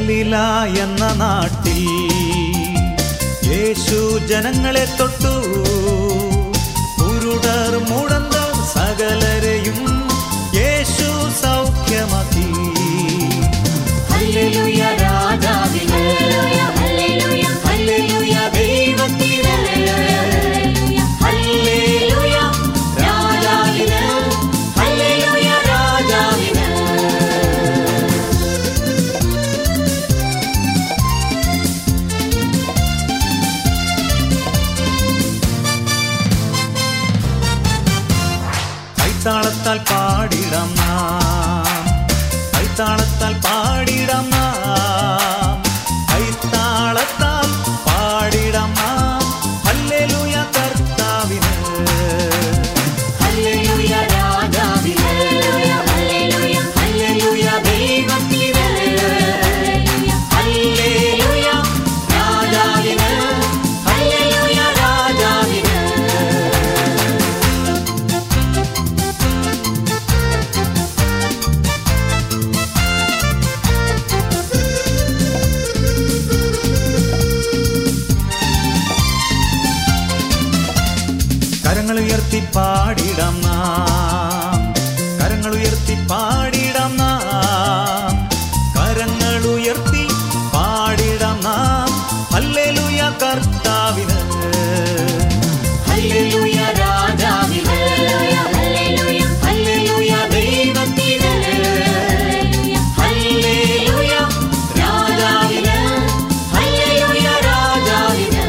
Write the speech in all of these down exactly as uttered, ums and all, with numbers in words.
ഗലീല എന്ന നാട്ടിൽ യേശു ജനങ്ങളെ തൊട്ടു. കുരുടർ മുടന്തർ സകലരെയും യേശു സൗഖ്യമാക്കി. ഹല്ലേലൂയ രാജാവിന്, ഹല്ലേലൂയ ഹല്ലേലൂയ ദൈവത്തിന്, ഹല്ലേലൂയ രാജാവിന്, ഹല്ലേലൂയ രാജാവിന്. കൈത്താളത്താൽ പാടിടാം നാം, കൈത്താളത്താൽ പാടിടാം നാം, കൈത്താളത്താൽ പാടിടാം നാം. ഹല്ലേലൂയ കർത്താവിന്, ഹല്ലേലൂയ രാജാവിന്, ഹല്ലേലൂയ ഹല്ലേലൂയ ദൈവത്തിന്, ഹല്ലേലൂയ രാജാവിന്, ഹല്ലേലൂയ രാജാവിന്. കരങ്ങൾ ഉയർത്തി പാടിടാം നാം, കരങ്ങൾ ഉയർത്തി പാടിടാം നാം, കരങ്ങൾ ഉയർത്തി പാടിടാം നാം. ഹല്ലേലൂയ കർത്താവിന്, ഹല്ലേലൂയ രാജാവിന്, ഹല്ലേലൂയ ഹല്ലേലൂയ ദൈവത്തിന്, ഹല്ലേലൂയ രാജാവിന്, ഹല്ലേലൂയ രാജാവിന്.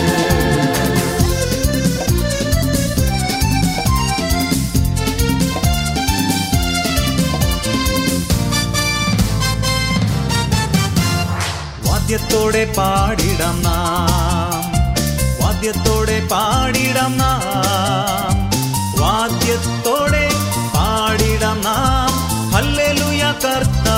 വാദ്യത്തോടെ പാടിടാം നാം, വാദ്യത്തോടെ പാടിടാം നാം, വാദ്യത്തോടെ പാടിടാം നാം. ഹല്ലേലൂയ കർത്താവിന്,